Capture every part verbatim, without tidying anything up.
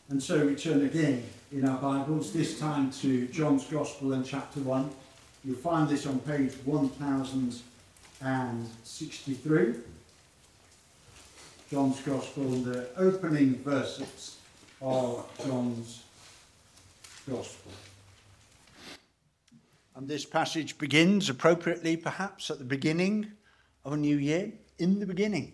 And so we turn again in our Bibles, this time to John's Gospel and chapter one. You'll find this on page one thousand sixty-three. John's Gospel, the opening verses of John's Gospel. And this passage begins appropriately, perhaps, at the beginning of a new year, in the beginning.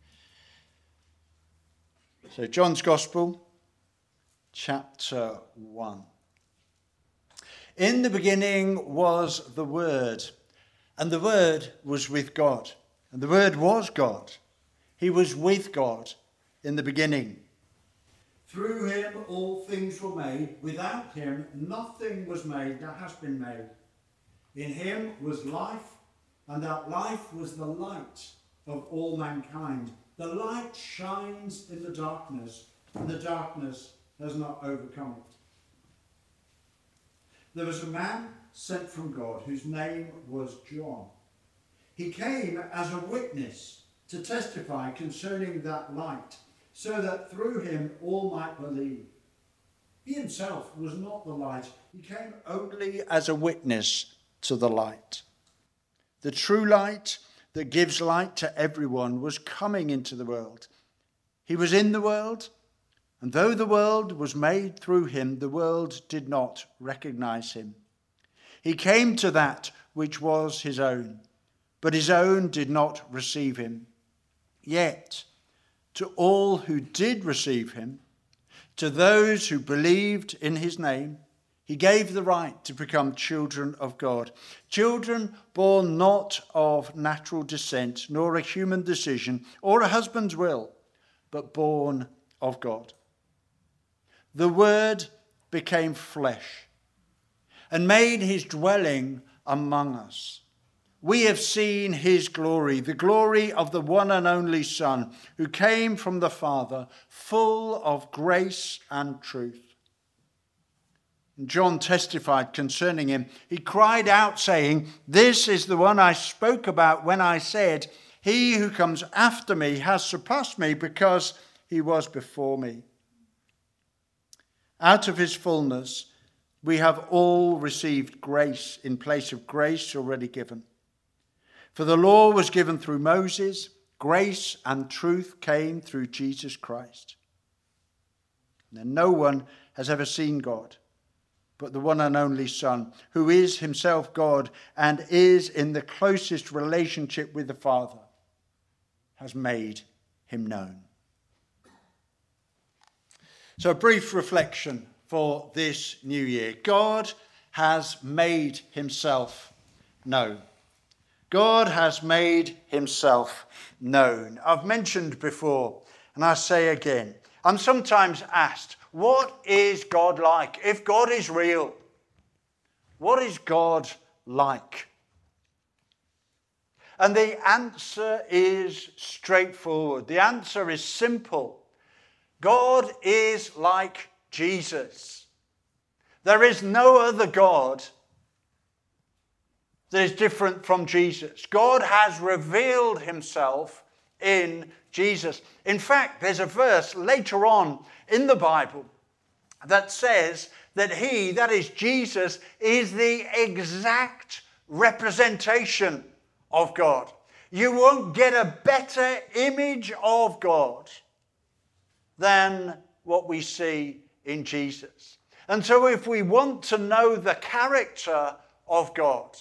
So John's Gospel, chapter one. In the beginning was the Word, and the Word was with God, and the Word was God. He was with God in the beginning. Through him all things were made. Without him nothing was made that has been made. In him was life, and that life was the light of all mankind. The light shines in the darkness, and the darkness has not overcome it. There was a man sent from God whose name was John. He came as a witness to testify concerning that light, so that through him all might believe. He himself was not the light. He came only as a witness to the light. The true light that gives light to everyone was coming into the world. He was in the world, and though the world was made through him, the world did not recognize him. He came to that which was his own, but his own did not receive him. Yet, to all who did receive him, to those who believed in his name, he gave the right to become children of God. Children born not of natural descent, nor a human decision, or a husband's will, but born of God. The Word became flesh and made his dwelling among us. We have seen his glory, the glory of the one and only Son, who came from the Father, full of grace and truth. And John testified concerning him. He cried out, saying, "This is the one I spoke about when I said, 'He who comes after me has surpassed me, because he was before me.' Out of his fullness, we have all received grace in place of grace already given. For the law was given through Moses, grace and truth came through Jesus Christ. And no one has ever seen God, but the one and only Son, who is himself God and is in the closest relationship with the Father, has made him known." So a brief reflection for this new year. God has made himself known. God has made himself known. I've mentioned before, and I say again, I'm sometimes asked, what is God like? If God is real, what is God like? And the answer is straightforward. The answer is simple. God is like Jesus. There is no other God that is different from Jesus. God has revealed himself in Jesus. In fact, there's a verse later on in the Bible that says that he, that is Jesus, is the exact representation of God. You won't get a better image of God than what we see in Jesus. And so if we want to know the character of God,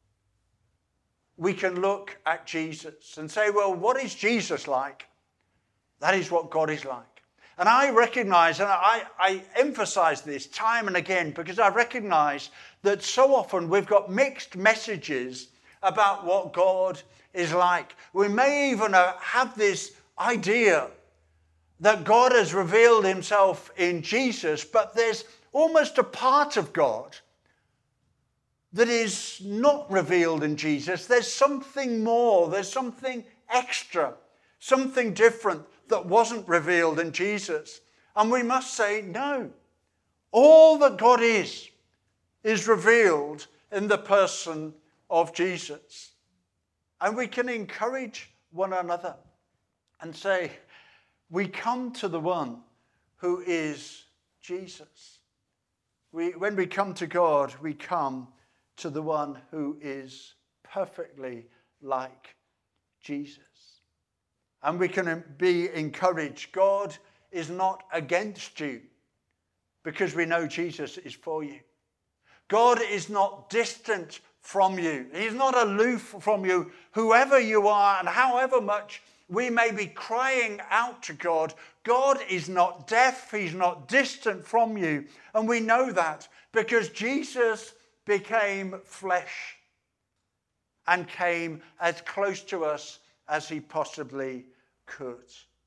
we can look at Jesus and say, well, what is Jesus like? That is what God is like. And I recognize, and I, I emphasize this time and again, because I recognize that so often we've got mixed messages about what God is like. We may even have this idea that God has revealed himself in Jesus, but there's almost a part of God that is not revealed in Jesus. There's something more, there's something extra, something different that wasn't revealed in Jesus. And we must say, no. All that God is, is revealed in the person of Jesus. And we can encourage one another and say, we come to the one who is Jesus. We, when we come to God, we come to the one who is perfectly like Jesus. And we can be encouraged. God is not against you because we know Jesus is for you. God is not distant from you. He's not aloof from you. Whoever you are and however much we may be crying out to God, God is not deaf. He's not distant from you. And we know that because Jesus became flesh and came as close to us as he possibly could.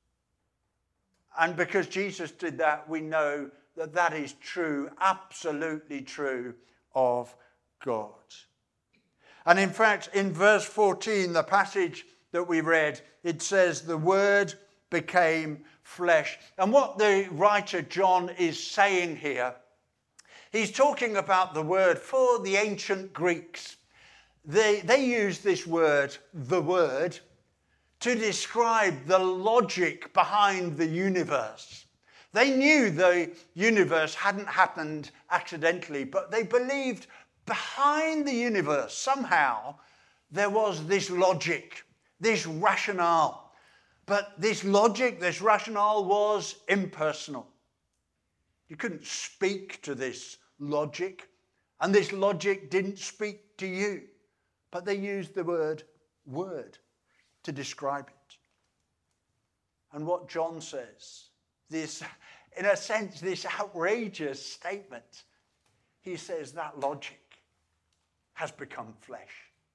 And because Jesus did that, we know that that is true, absolutely true of God. And in fact, in verse fourteen, the passage that we read, it says the Word became flesh. And what the writer John is saying here, he's talking about the word for the ancient Greeks. They, they used this word, the Word, to describe the logic behind the universe. They knew the universe hadn't happened accidentally, but they believed behind the universe somehow there was this logic, this rationale. But this logic, this rationale was impersonal. You couldn't speak to this logic, and this logic didn't speak to you. But they used the word word to describe it. And what John says, this, in a sense, this outrageous statement, he says that logic has become flesh.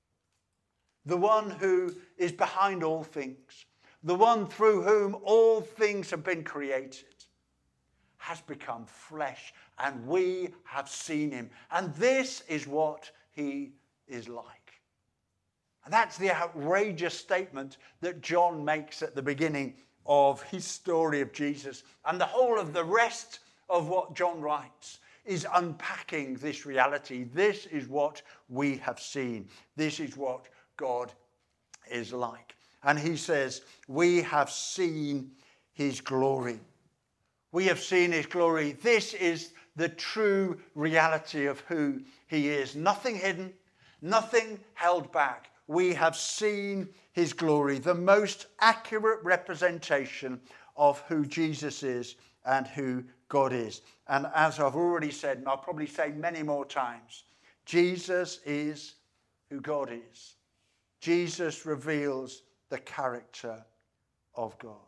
The one who is behind all things, the one through whom all things have been created, has become flesh, and we have seen him. And this is what he is like. And that's the outrageous statement that John makes at the beginning of his story of Jesus. And the whole of the rest of what John writes is unpacking this reality. This is what we have seen. This is what God is like. And he says, we have seen his glory. We have seen his glory. This is the true reality of who he is. Nothing hidden, nothing held back. We have seen his glory, the most accurate representation of who Jesus is and who God is. And as I've already said, and I'll probably say many more times, Jesus is who God is. Jesus reveals the character of God.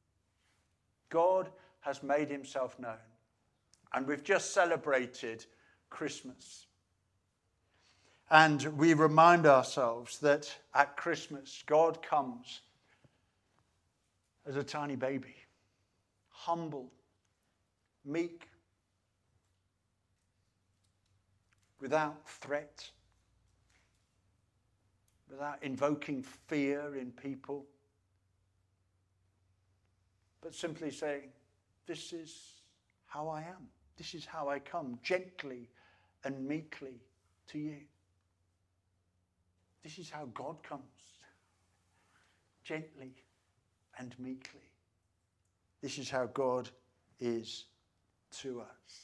God has made himself known. And we've just celebrated Christmas. And we remind ourselves that at Christmas, God comes as a tiny baby, humble, meek, without threat, without invoking fear in people, but simply saying, this is how I am. This is how I come, gently and meekly to you. This is how God comes, gently and meekly. This is how God is to us.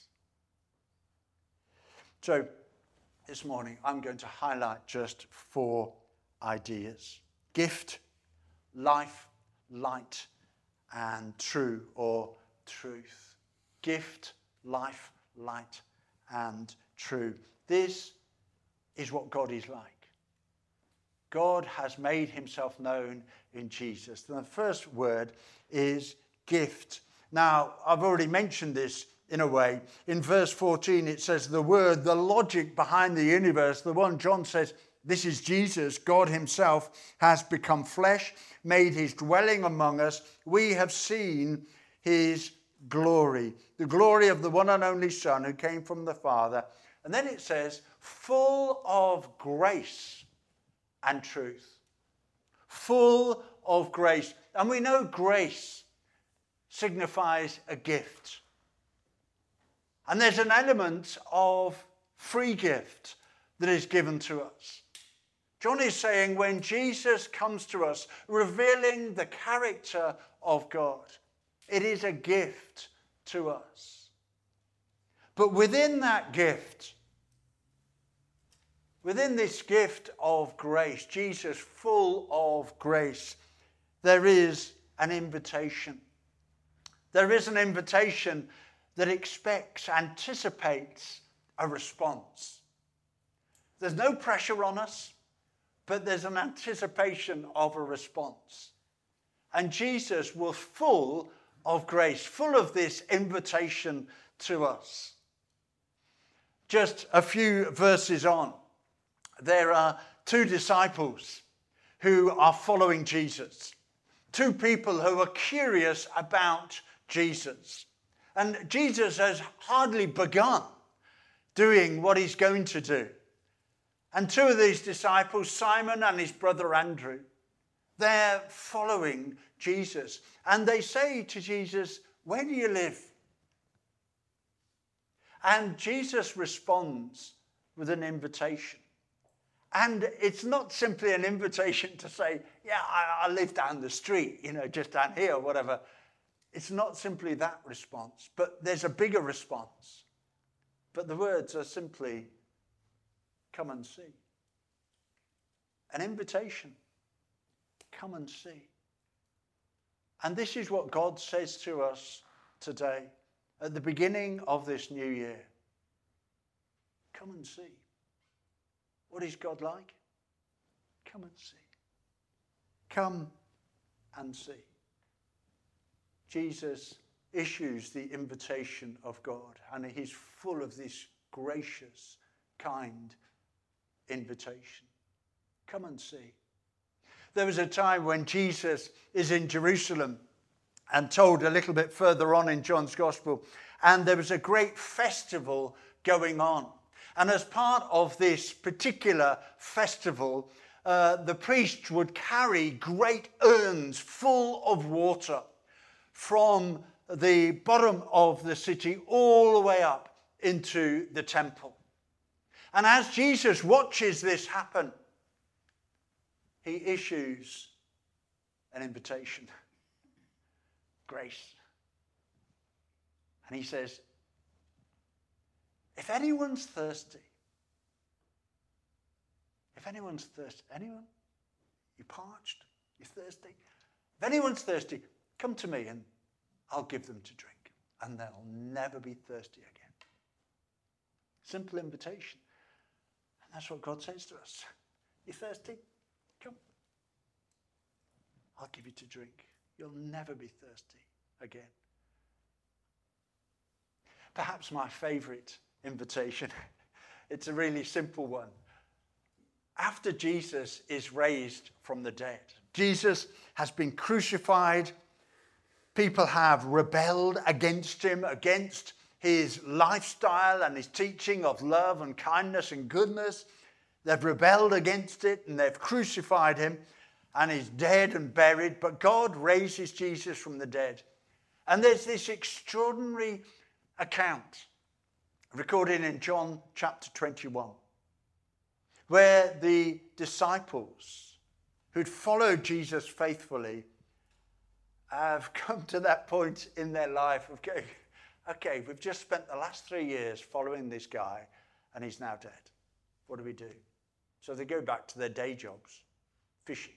So, this morning, I'm going to highlight just four ideas. Gift, life, light, and true or truth. Gift, life, light, and true. This is what God is like. God has made himself known in Jesus. The first word is gift. Now, I've already mentioned this in a way. In verse fourteen, it says the word, the logic behind the universe, the one John says, this is Jesus, God himself has become flesh, made his dwelling among us. We have seen his glory, the glory of the one and only Son who came from the Father. And then it says, full of grace and truth. Full of grace. And we know grace signifies a gift. And there's an element of free gift that is given to us. John is saying when Jesus comes to us, revealing the character of God, it is a gift to us. But within that gift, within this gift of grace, Jesus full of grace, there is an invitation. There is an invitation that expects, anticipates a response. There's no pressure on us, but there's an anticipation of a response. And Jesus was full of grace, full of this invitation to us. Just a few verses on, there are two disciples who are following Jesus. Two people who are curious about Jesus. And Jesus has hardly begun doing what he's going to do. And two of these disciples, Simon and his brother Andrew, they're following Jesus. And they say to Jesus, "Where do you live?" And Jesus responds with an invitation. And it's not simply an invitation to say, yeah, I, I live down the street, you know, just down here or whatever. It's not simply that response, but there's a bigger response. But the words are simply, come and see. An invitation. Come and see. And this is what God says to us today at the beginning of this new year. Come and see. What is God like? Come and see. Come and see. Jesus issues the invitation of God, and he's full of this gracious, kind invitation. Come and see. There was a time when Jesus is in Jerusalem and told a little bit further on in John's Gospel, and there was a great festival going on. And as part of this particular festival, uh, the priests would carry great urns full of water from the bottom of the city all the way up into the temple. And as Jesus watches this happen, he issues an invitation. Grace. And he says, if anyone's thirsty, if anyone's thirsty, anyone? You parched? You're thirsty? If anyone's thirsty, come to me and I'll give them to drink. And they'll never be thirsty again. Simple invitation. And that's what God says to us. You thirsty? Come. I'll give you to drink. You'll never be thirsty again. Perhaps my favorite invitation, it's a really simple one. After Jesus is raised from the dead, Jesus has been crucified. People have rebelled against him, against his lifestyle and his teaching of love and kindness and goodness. They've rebelled against it and they've crucified him, and he's dead and buried. But God raises Jesus from the dead. And there's this extraordinary account recorded in John chapter twenty-one, where the disciples who'd followed Jesus faithfully have come to that point in their life of going, okay, we've just spent the last three years following this guy and he's now dead. What do we do? So they go back to their day jobs, fishing.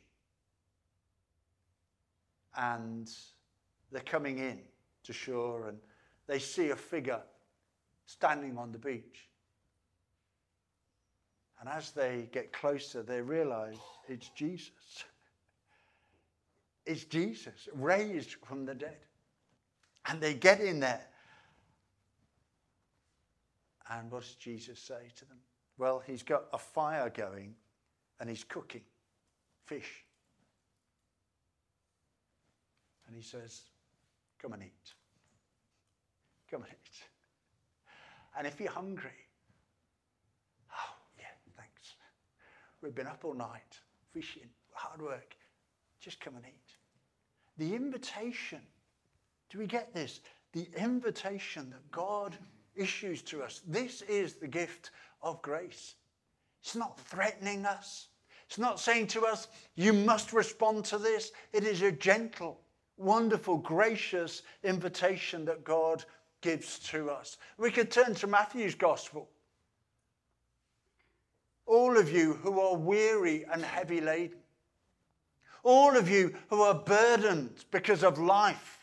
And they're coming in to shore and they see a figure standing on the beach. And as they get closer, they realize it's Jesus. It's Jesus, raised from the dead. And they get in there. And what does Jesus say to them? Well, he's got a fire going and he's cooking fish. And he says, come and eat. Come and eat. And if you're hungry, oh, yeah, thanks. We've been up all night, fishing, hard work. Just come and eat. The invitation, do we get this? The invitation that God issues to us. This is the gift of grace. It's not threatening us. It's not saying to us, you must respond to this. It is a gentle, wonderful, gracious invitation that God gives to us. We could turn to Matthew's gospel. All of you who are weary and heavy laden, all of you who are burdened because of life,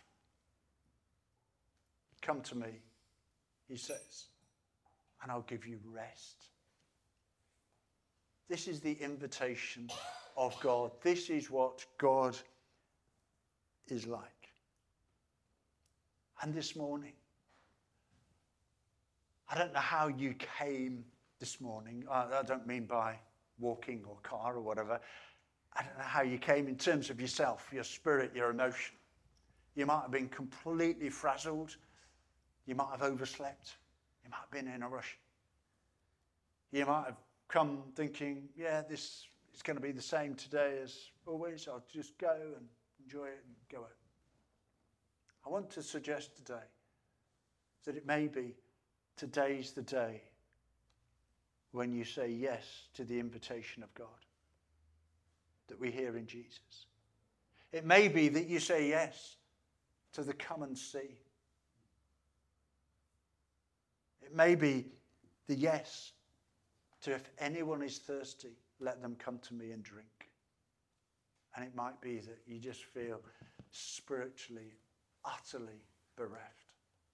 come to me, he says, and I'll give you rest. This is the invitation of God. This is what God is like. And this morning, I don't know how you came this morning. I don't mean by walking or car or whatever. I don't know how you came in terms of yourself, your spirit, your emotion. You might have been completely frazzled. You might have overslept. You might have been in a rush. You might have come thinking, yeah, this is going to be the same today as always. I'll just go and enjoy it and go out. I want to suggest today that it may be today's the day when you say yes to the invitation of God that we hear in Jesus. It may be that you say yes to the come and see. It may be the yes to if anyone is thirsty, let them come to me and drink. And it might be that you just feel spiritually, utterly bereft.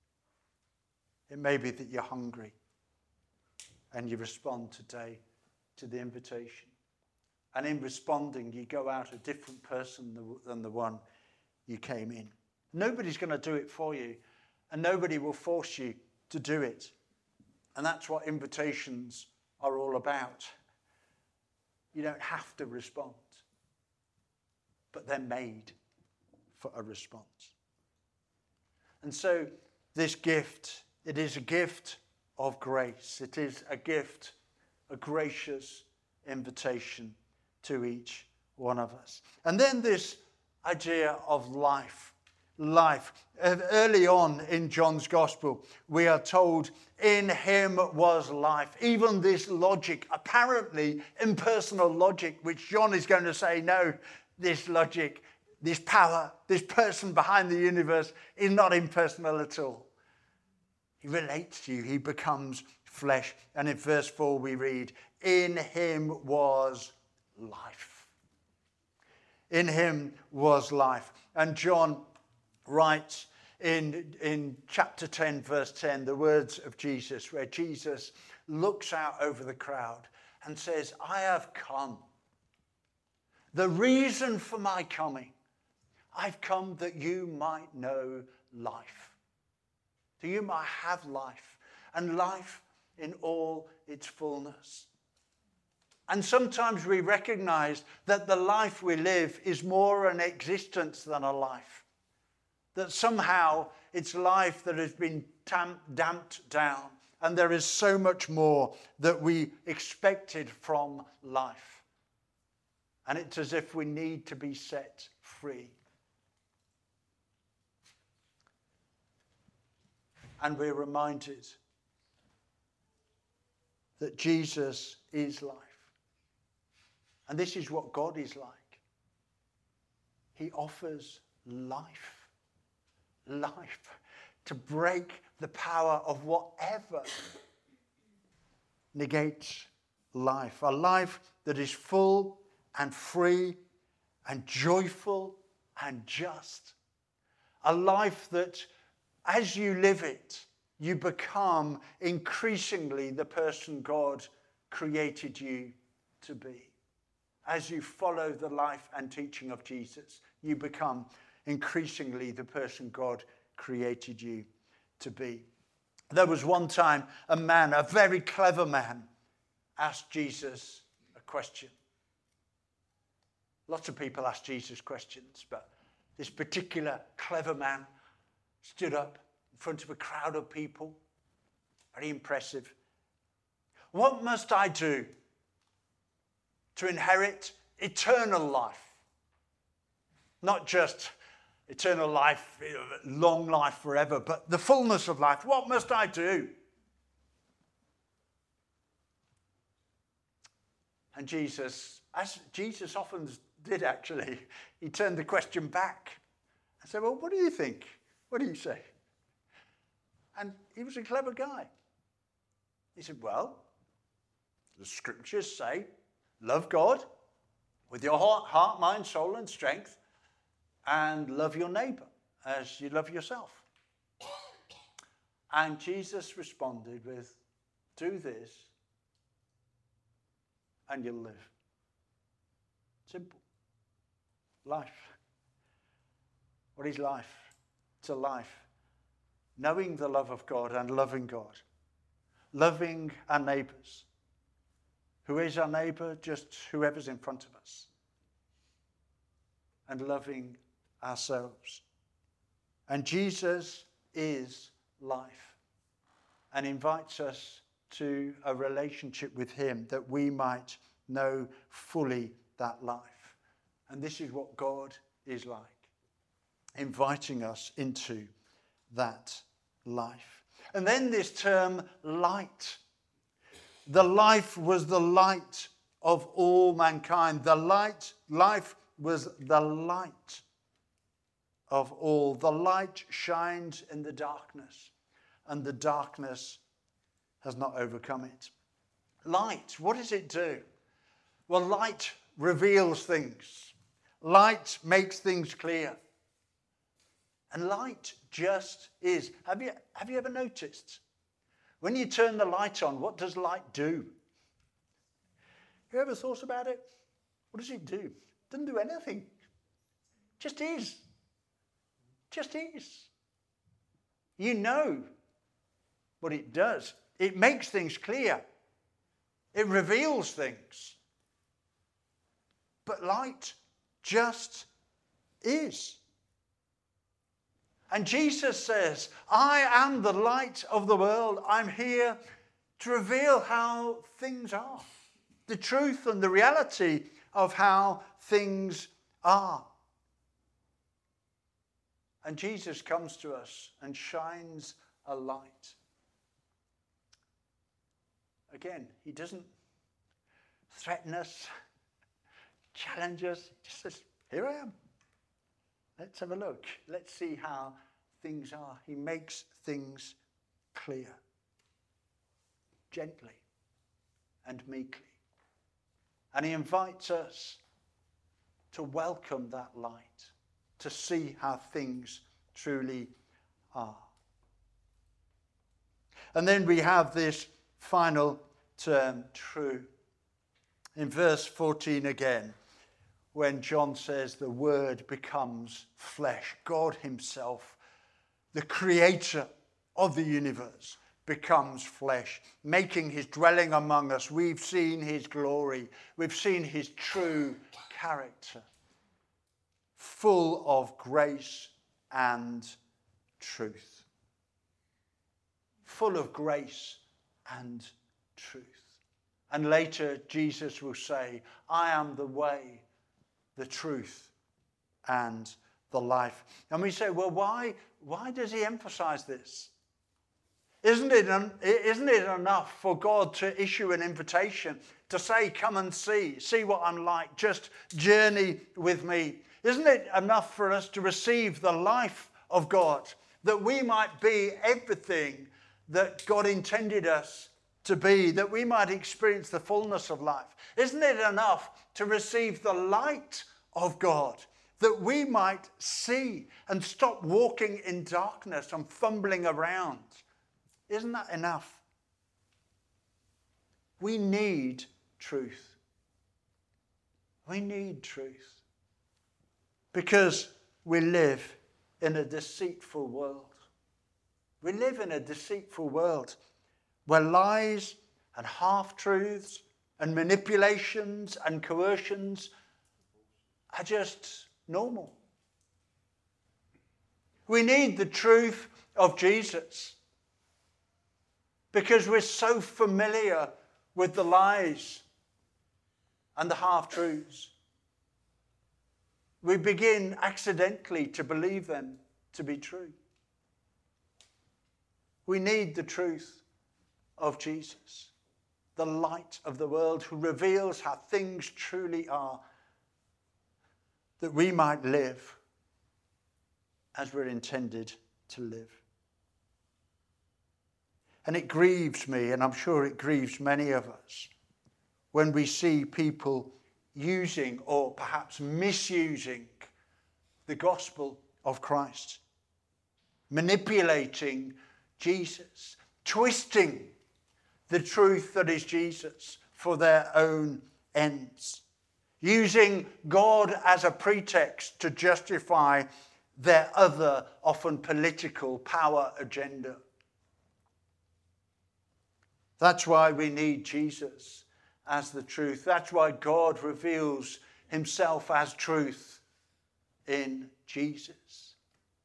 It may be that you're hungry and you respond today to the invitation. And in responding, you go out a different person than the one you came in. Nobody's going to do it for you, and nobody will force you to do it. And that's what invitations are all about. You don't have to respond, but they're made for a response. And so this gift, it is a gift of grace. It is a gift, a gracious invitation to each one of us. And then this idea of life. Life. Early on in John's Gospel, we are told, in him was life. Even this logic, apparently impersonal logic, which John is going to say, no, this logic, this power, this person behind the universe is not impersonal at all. He relates to you. He becomes flesh. And in verse four we read, in him was life. In him was life. And John writes in, in chapter ten, verse ten, the words of Jesus, where Jesus looks out over the crowd and says, I have come. The reason for my coming, I've come that you might know life. That you might have life, and life in all its fullness. And sometimes we recognize that the life we live is more an existence than a life. That somehow it's life that has been tam- damped down, and there is so much more that we expected from life. And it's as if we need to be set free. And we're reminded that Jesus is life. And this is what God is like. He offers life. Life. To break the power of whatever negates life. A life that is full and free and joyful and just. A life that, as you live it, you become increasingly the person God created you to be. As you follow the life and teaching of Jesus, you become increasingly the person God created you to be. There was one time a man, a very clever man, asked Jesus a question. Lots of people ask Jesus questions, but this particular clever man stood up in front of a crowd of people. Very impressive. What must I do to inherit eternal life? Not just eternal life, long life forever, but the fullness of life. What must I do? And Jesus, as Jesus often did actually, he turned the question back and said, well, what do you think? What do you say? And he was a clever guy. He said, well, the scriptures say, love God with your heart, heart, mind, soul, and strength, and love your neighbor as you love yourself. And Jesus responded with, do this, and you'll live. Simple. Life. What is life? It's a life. Knowing the love of God and loving God. Loving our neighbours. Who is our neighbour? Just whoever's in front of us. And loving ourselves. And Jesus is life. And invites us to a relationship with him that we might know fully that life. And this is what God is like. Inviting us into that life. And then this term light. The life was the light of all mankind. The light, life was the light of all. The light shines in the darkness, and the darkness has not overcome it. Light, what does it do? Well, light reveals things. Light makes things clear. And light just is. Have you, have you ever noticed? When you turn the light on, what does light do? You ever thought about it? What does it do? It doesn't do anything. Just is. Just is. You know what it does. It makes things clear. It reveals things. But light just is. And Jesus says, I am the light of the world. I'm here to reveal how things are. The truth and the reality of how things are. And Jesus comes to us and shines a light. Again, he doesn't threaten us, challenge us. He just says, here I am. Let's have a look. Let's see how things are. He makes things clear. Gently and meekly. And he invites us to welcome that light. To see how things truly are. And then we have this final term, true. In verse fourteen again, when John says the Word becomes flesh, God himself, the creator of the universe, becomes flesh, making his dwelling among us. We've seen his glory. We've seen his true character, full of grace and truth. Full of grace and truth. And later Jesus will say, I am the way, the truth, and the life. And we say, well, why, why does he emphasize this? Isn't it, isn't it enough for God to issue an invitation to say, come and see, see what I'm like, just journey with me? Isn't it enough for us to receive the life of God, that we might be everything that God intended us to be, that we might experience the fullness of life? Isn't it enough to receive the light of God, that we might see and stop walking in darkness and fumbling around? Isn't that enough? We need truth. We need truth. Because we live in a deceitful world. We live in a deceitful world where lies and half-truths and manipulations and coercions are just normal. We need the truth of Jesus because we're so familiar with the lies and the half-truths. We begin accidentally to believe them to be true. We need the truth of Jesus, the light of the world, who reveals how things truly are, that we might live as we're intended to live. And it grieves me, and I'm sure it grieves many of us, when we see people using or perhaps misusing the gospel of Christ, manipulating Jesus, twisting the truth that is Jesus for their own ends, using God as a pretext to justify their other, often political power agenda. That's why we need Jesus as the truth. That's why God reveals himself as truth in Jesus.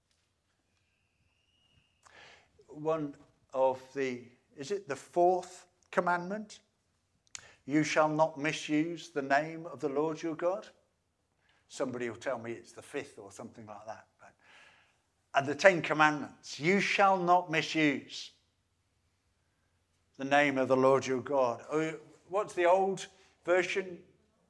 One of the, is it the fourth commandment? You shall not misuse the name of the Lord your God. Somebody will tell me it's the fifth or something like that. But, and the Ten Commandments, you shall not misuse the name of the Lord your God. Oh, what's the old version?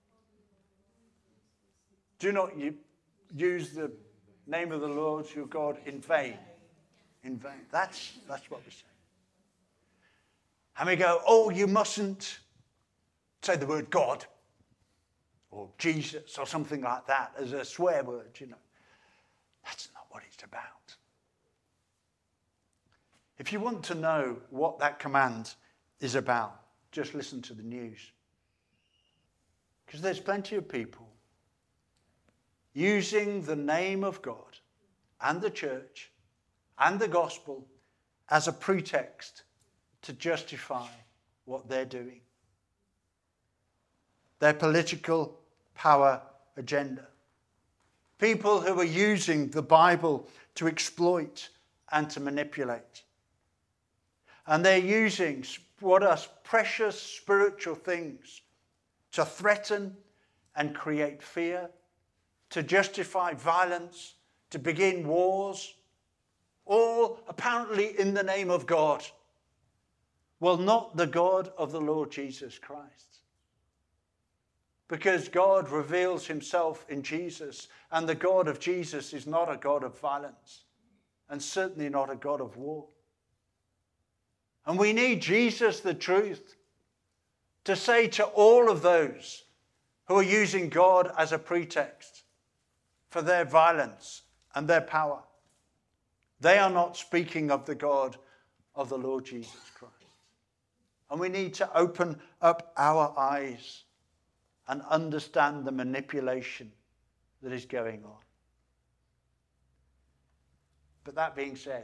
Do not use the name of the Lord your God in vain. In vain. That's, that's what we say. And we go, oh, you mustn't say the word God or Jesus or something like that as a swear word, you know. That's not what it's about. If you want to know what that command is about, just listen to the news. Because there's plenty of people using the name of God and the church and the gospel as a pretext to justify what they're doing. Their political power agenda. People who are using the Bible to exploit and to manipulate. And they're using what are precious spiritual things to threaten and create fear, to justify violence, to begin wars, all apparently in the name of God. Well, not the God of the Lord Jesus Christ. Because God reveals himself in Jesus, and the God of Jesus is not a God of violence, and certainly not a God of war. And we need Jesus, the truth, to say to all of those who are using God as a pretext for their violence and their power, they are not speaking of the God of the Lord Jesus Christ. And we need to open up our eyes and understand the manipulation that is going on. But that being said,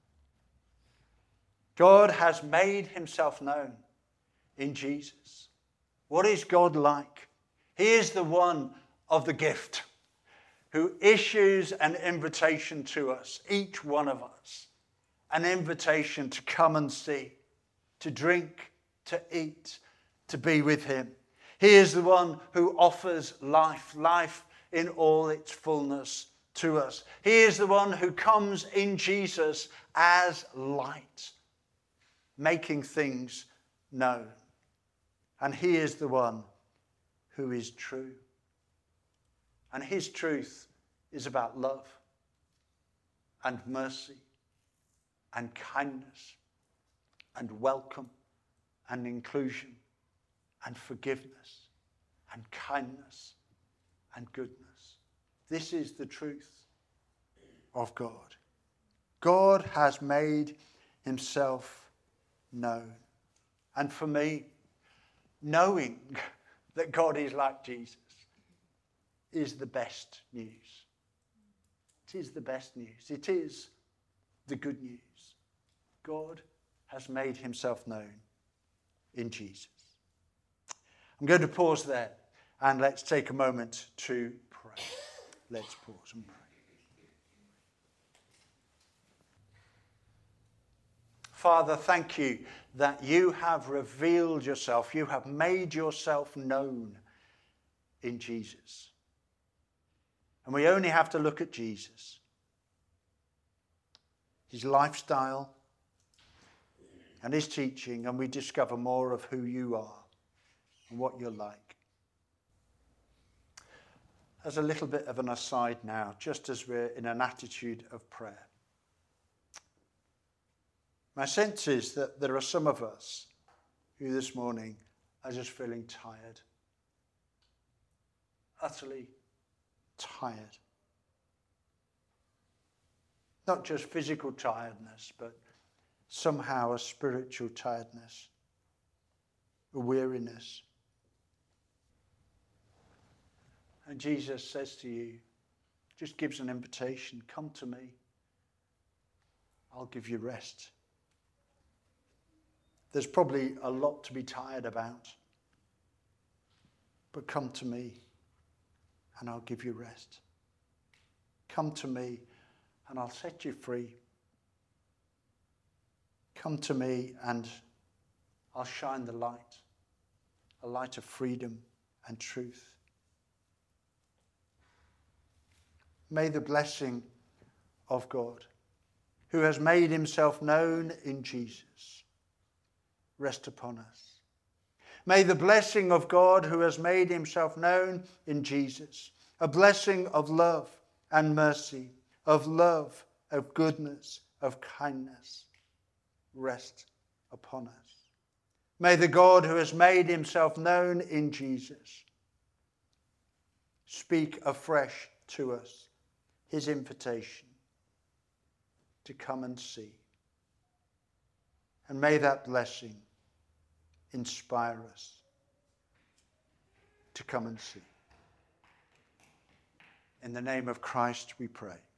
God has made himself known in Jesus. What is God like? He is the one of the gift who issues an invitation to us, each one of us, an invitation to come and see, to drink, to eat, to be with him. He is the one who offers life, life in all its fullness to us. He is the one who comes in Jesus as light, making things known. And he is the one who is true. And his truth is about love and mercy and kindness and welcome and inclusion and forgiveness and kindness and goodness. This is the truth of God. God has made himself known. And for me, knowing that God is like Jesus is the best news. It is the best news. It is the good news. God has made himself known in Jesus. I'm going to pause there and let's take a moment to pray. Let's pause and pray. Father, thank you that you have revealed yourself. You have made yourself known in Jesus. And we only have to look at Jesus, his lifestyle and his teaching, and we discover more of who you are and what you're like. As a little bit of an aside now, just as we're in an attitude of prayer, My sense is that there are some of us who this morning are just feeling tired. Utterly tired. Not just physical tiredness, but somehow a spiritual tiredness, a weariness. And Jesus says to you, just gives an invitation, come to me. I'll give you rest. There's probably a lot to be tired about, but come to me and I'll give you rest. Come to me and I'll set you free. Come to me and I'll shine the light, a light of freedom and truth. May the blessing of God, who has made himself known in Jesus, rest upon us. May the blessing of God, who has made himself known in Jesus, a blessing of love and mercy, of love, of goodness, of kindness, rest upon us. May the God who has made himself known in Jesus speak afresh to us his invitation to come and see. And may that blessing inspire us to come and see. In the name of Christ we pray.